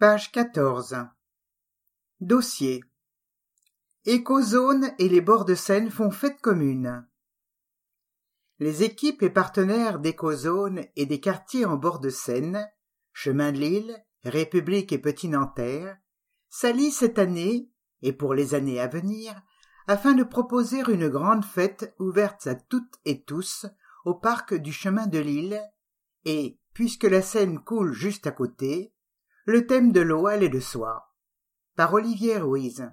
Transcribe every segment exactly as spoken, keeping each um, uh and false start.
Page quatorze. Dossier. Écozone et les bords de Seine font fête commune. Les équipes et partenaires d'Écozone et des quartiers en bord de Seine, Chemin de l'Île, République et Petit Nanterre, s'allient cette année, et pour les années à venir, afin de proposer une grande fête ouverte à toutes et tous au parc du Chemin de l'Île, et, puisque la Seine coule juste à côté, le thème de l'eau allait de soi. Par Olivier Ruiz.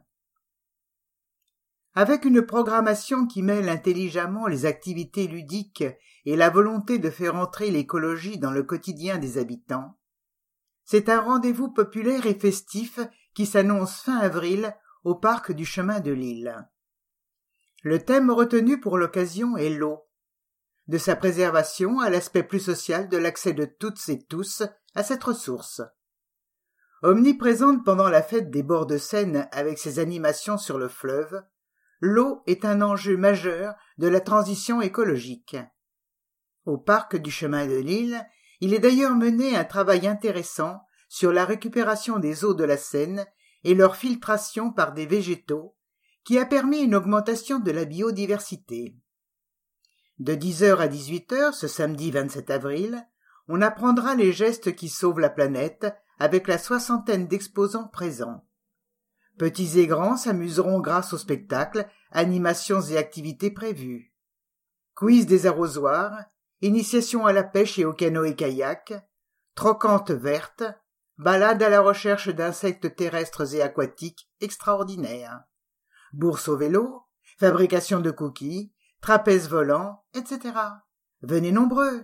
Avec une programmation qui mêle intelligemment les activités ludiques et la volonté de faire entrer l'écologie dans le quotidien des habitants, c'est un rendez-vous populaire et festif qui s'annonce fin avril au parc du Chemin de l'Île. Le thème retenu pour l'occasion est l'eau, de sa préservation à l'aspect plus social de l'accès de toutes et tous à cette ressource. Omniprésente pendant la fête des bords de Seine avec ses animations sur le fleuve, l'eau est un enjeu majeur de la transition écologique. Au parc du Chemin de l'Île, il est d'ailleurs mené un travail intéressant sur la récupération des eaux de la Seine et leur filtration par des végétaux, qui a permis une augmentation de la biodiversité. De dix heures à dix-huit heures, ce samedi vingt-sept avril, on apprendra les gestes qui sauvent la planète avec la soixantaine d'exposants présents. Petits et grands s'amuseront grâce au spectacle, animations et activités prévues. Quiz des arrosoirs, initiation à la pêche et au canoë-kayak, trocante verte, balade à la recherche d'insectes terrestres et aquatiques extraordinaires, bourse au vélo, fabrication de cookies, trapèze volant, et cetera. Venez nombreux.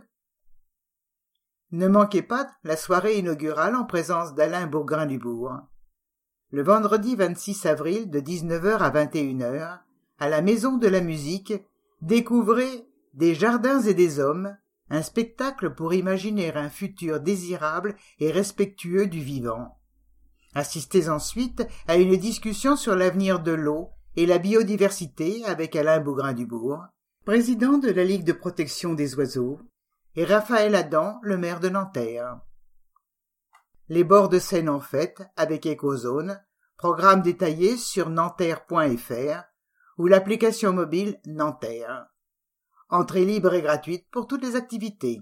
Ne manquez pas la soirée inaugurale en présence d'Alain Bourgrain-Dubourg. Le vendredi vingt-six avril de dix-neuf heures à vingt et une heures, à la Maison de la Musique, découvrez Des Jardins et des Hommes, un spectacle pour imaginer un futur désirable et respectueux du vivant. Assistez ensuite à une discussion sur l'avenir de l'eau et la biodiversité avec Alain Bourgrain-Dubourg, président de la Ligue de protection des oiseaux, et Raphaël Adam, le maire de Nanterre. Les bords de Seine en fête avec Écozone, programme détaillé sur nanterre point f r ou l'application mobile Nanterre. Entrée libre et gratuite pour toutes les activités.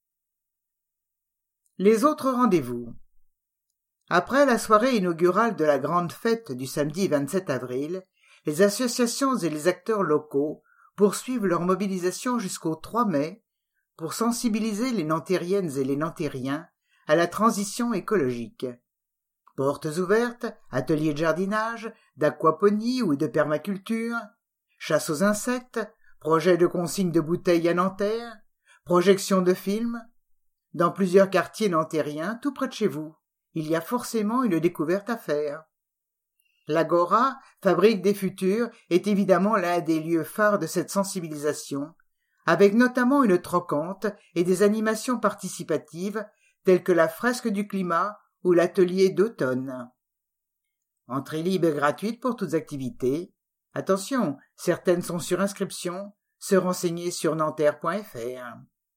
Les autres rendez-vous. Après la soirée inaugurale de la grande fête du samedi vingt-sept avril, les associations et les acteurs locaux poursuivent leur mobilisation jusqu'au trois mai pour sensibiliser les Nantériennes et les Nantériens à la transition écologique. Portes ouvertes, ateliers de jardinage, d'aquaponie ou de permaculture, chasse aux insectes, projet de consigne de bouteilles à Nanterre, projection de films. Dans plusieurs quartiers nantériens, tout près de chez vous, il y a forcément une découverte à faire. L'Agora, fabrique des futurs, est évidemment l'un des lieux phares de cette sensibilisation, avec notamment une trocante et des animations participatives telles que la fresque du climat ou l'atelier d'automne. Entrée libre et gratuite pour toutes activités. Attention, certaines sont sur inscription, se renseigner sur nanterre point f r.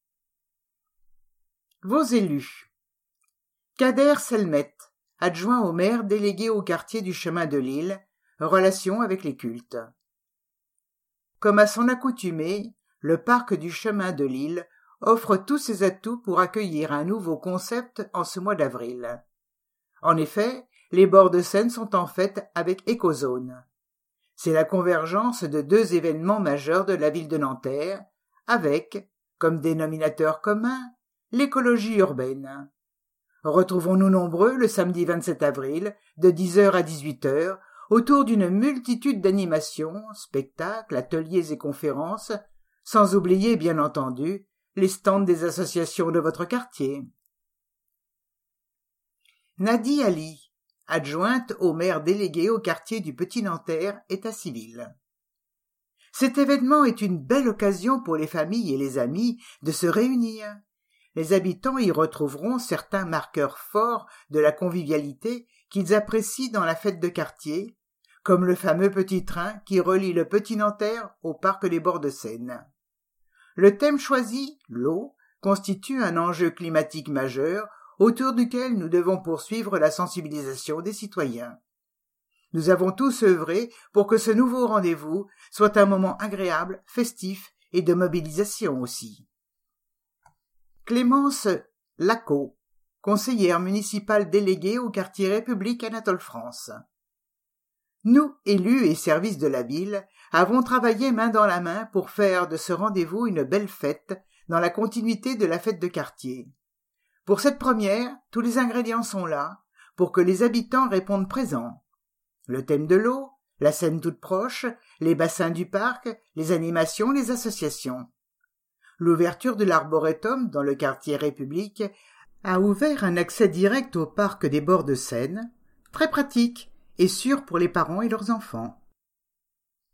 Vos élus. Kader Selmet, adjoint au maire délégué au quartier du Chemin de l'Île, relation avec les cultes. Comme à son accoutumée, le parc du Chemin de l'Île offre tous ses atouts pour accueillir un nouveau concept en ce mois d'avril. En effet, les bords de Seine sont en fête avec Écozone. C'est la convergence de deux événements majeurs de la ville de Nanterre, avec, comme dénominateur commun, l'écologie urbaine. Retrouvons-nous nombreux le samedi vingt-sept avril, de dix heures à dix-huit heures, autour d'une multitude d'animations, spectacles, ateliers et conférences, sans oublier, bien entendu, les stands des associations de votre quartier. Nadi Ali, adjointe au maire délégué au quartier du Petit Nanterre, état civil. Cet événement est une belle occasion pour les familles et les amis de se réunir. Les habitants y retrouveront certains marqueurs forts de la convivialité qu'ils apprécient dans la fête de quartier, comme le fameux petit train qui relie le Petit Nanterre au parc des bords de Seine. Le thème choisi, l'eau, constitue un enjeu climatique majeur autour duquel nous devons poursuivre la sensibilisation des citoyens. Nous avons tous œuvré pour que ce nouveau rendez-vous soit un moment agréable, festif et de mobilisation aussi. Clémence Lacot, conseillère municipale déléguée au quartier République Anatole-France. Nous, élus et services de la ville, avons travaillé main dans la main pour faire de ce rendez-vous une belle fête dans la continuité de la fête de quartier. Pour cette première, tous les ingrédients sont là pour que les habitants répondent présents. Le thème de l'eau, la scène toute proche, les bassins du parc, les animations, les associations. L'ouverture de l'arboretum dans le quartier République a ouvert un accès direct au parc des bords de Seine, très pratique et sûr pour les parents et leurs enfants.